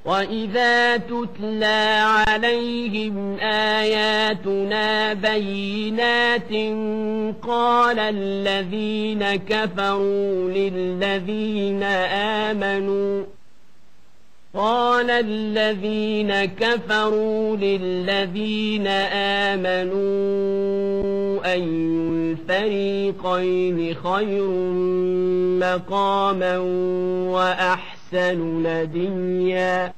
وَإِذَا تُتْلَى عَلَيْهِمْ آيَاتُنَا بَيِّنَاتٍ قَالَ الَّذِينَ كَفَرُوا لِلَّذِينَ آمَنُوا أَيُّ الْفَرِيقَيْنِ خَيْرٌ مَّقَامًا وَأَحْسَنُ نَدِيًّا